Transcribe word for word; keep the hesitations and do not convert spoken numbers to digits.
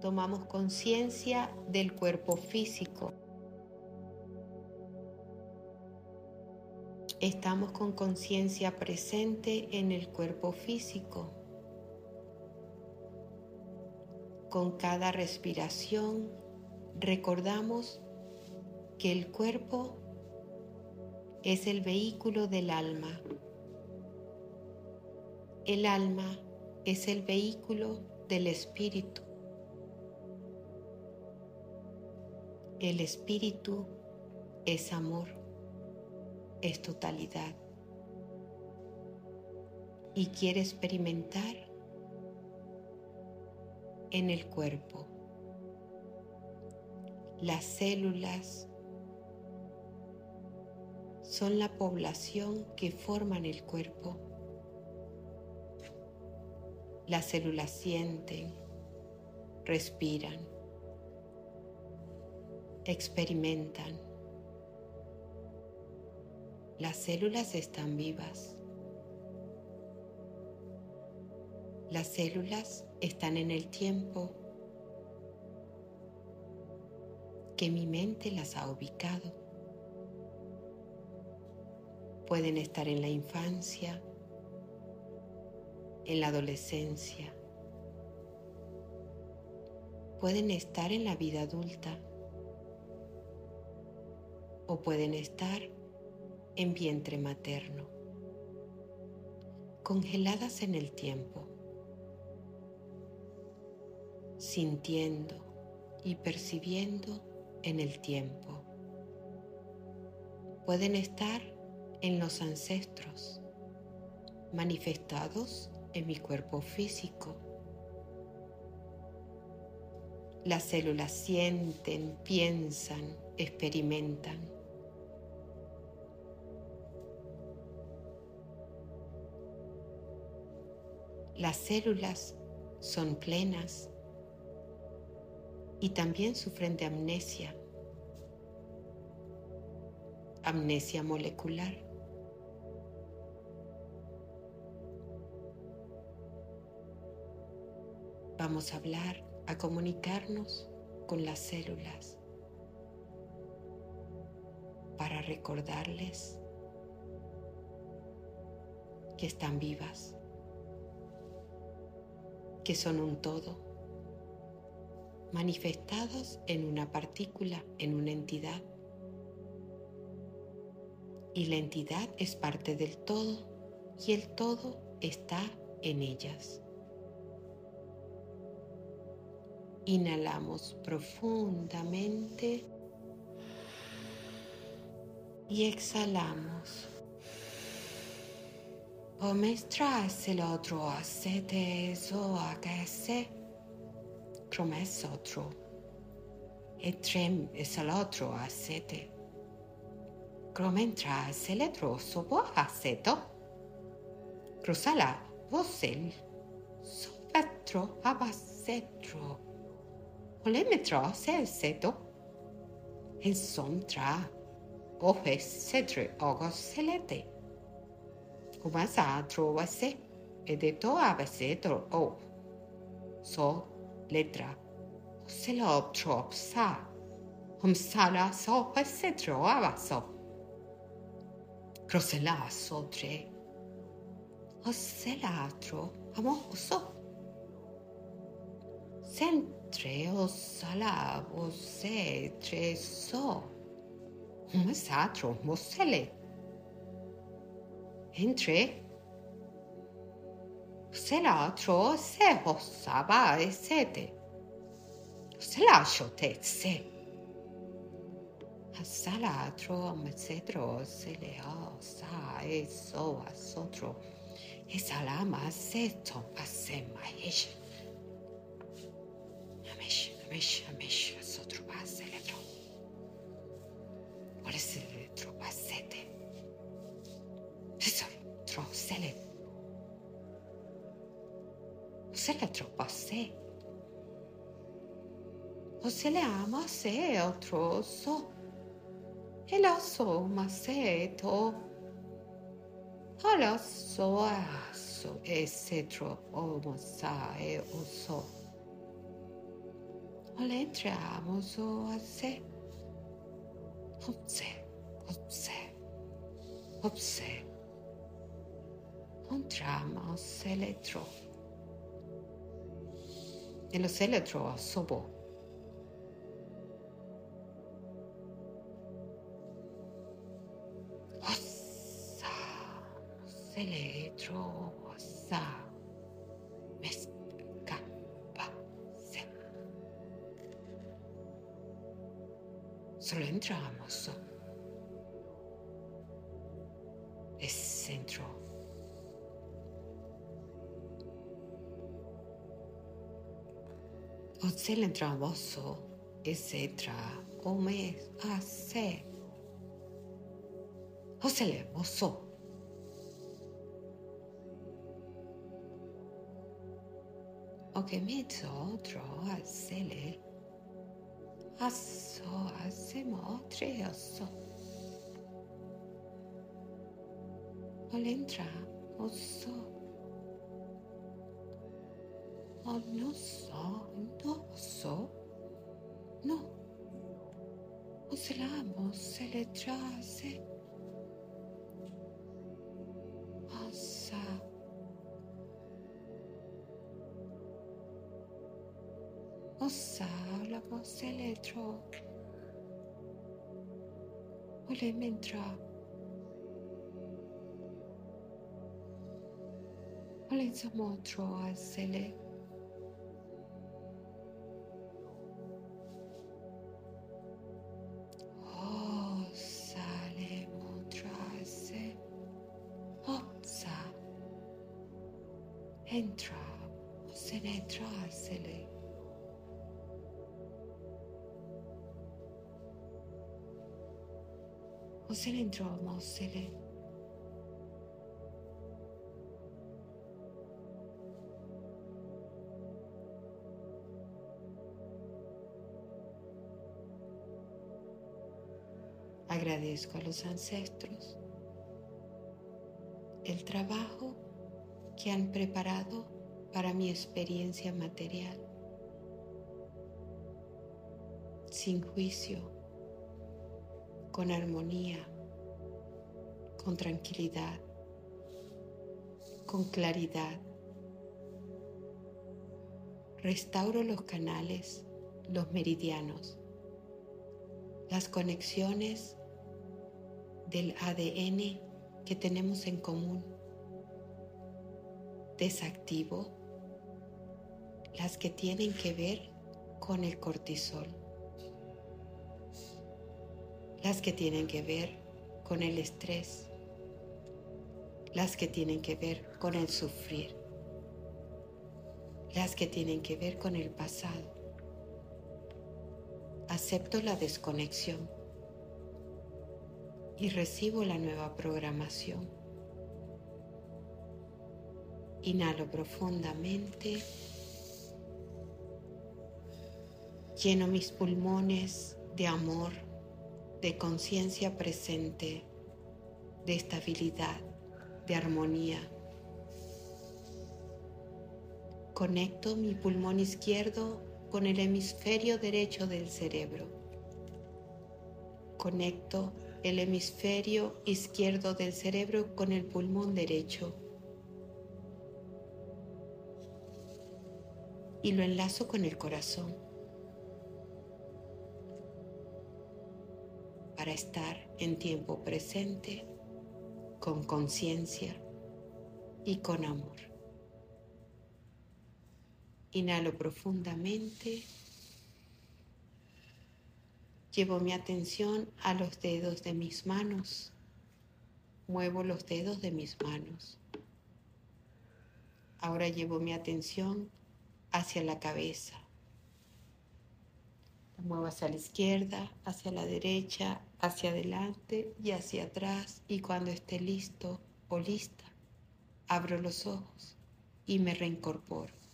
tomamos conciencia del cuerpo físico. Estamos con conciencia presente en el cuerpo físico. Con cada respiración recordamos que el cuerpo es el vehículo del alma. El alma es el vehículo del espíritu. El espíritu es amor, es totalidad. Y quiere experimentar en el cuerpo. Las células son la población que forman el cuerpo. Las células sienten, respiran, experimentan. Las células están vivas. Las células están en el tiempo que mi mente las ha ubicado. Pueden estar en la infancia, en la adolescencia. Pueden estar en la vida adulta o pueden estar en vientre materno, congeladas en el tiempo, sintiendo y percibiendo en el tiempo. Pueden estar en los ancestros, manifestados en mi cuerpo físico. Las células sienten, piensan, experimentan. Las células son plenas y también sufren de amnesia, amnesia molecular. Vamos a hablar, a comunicarnos con las células para recordarles que están vivas, que son un todo, manifestados en una partícula, en una entidad. Y la entidad es parte del todo y el todo está en ellas. Inhalamos profundamente y exhalamos. Omestra el otro acete eso agase, cromes otro, etrem es el otro acete, cromentra el otro sobo aceto, cruzala vosel, sopetro abasetro. Olemetro se seto, en somtra, oje cetre ogos celete. Umasa trovase, edeto abasetro o. So, letra, celoptro psa, umsala so pasetro abaso. Crosela sotre, ocelatro amoso. Centre o salavo se tre so, un satro mosele. Entre selatro se hossaba e sete, selascio te se. Salatro amacetro se le sa e so a sotro, e salama seto pasema ish. Amish, amish, sotro passe eletro. Vuole essere eletro passete. Eso, tro sele. Sele tro passe. O se le ama se otro so. E la so ma se to. O la so a so e se tro o mo sa e o so. Hola, entramos o hace. Hopse, hopse, hopse. Entramos electro. En los electros sobo. Ossa, los electros, ossa. Me escapa. Solo entramos. Es centro. O se le entramos, etcétera. O me hace. O se le mozo. O que me otro hacerle. Asso, hacemos tres oso. O le entra oso. Oh, no so, no so, no. O se la amo, se le trace. Osa. Osa, la voz se le tro. O le mentra. O le insomma tro a se le. Entra, o se ne trasele. O se ne entrò, mossele. Agradezco a los ancestros el trabajo que han preparado para mi experiencia material, sin juicio, con armonía, con tranquilidad, con claridad. Restauro los canales, los meridianos, las conexiones del A D N que tenemos en común. Desactivo las que tienen que ver con el cortisol, las que tienen que ver con el estrés, las que tienen que ver con el sufrir, las que tienen que ver con el pasado. Acepto la desconexión y recibo la nueva programación. Inhalo profundamente, lleno mis pulmones de amor, de conciencia presente, de estabilidad, de armonía. Conecto mi pulmón izquierdo con el hemisferio derecho del cerebro. Conecto el hemisferio izquierdo del cerebro con el pulmón derecho. Y lo enlazo con el corazón para estar en tiempo presente, con conciencia y con amor. Inhalo profundamente, llevo mi atención a los dedos de mis manos, muevo los dedos de mis manos. Ahora llevo mi atención hacia la cabeza. La muevo hacia la izquierda, hacia la derecha, hacia adelante y hacia atrás. Y cuando esté listo o lista, abro los ojos y me reincorporo.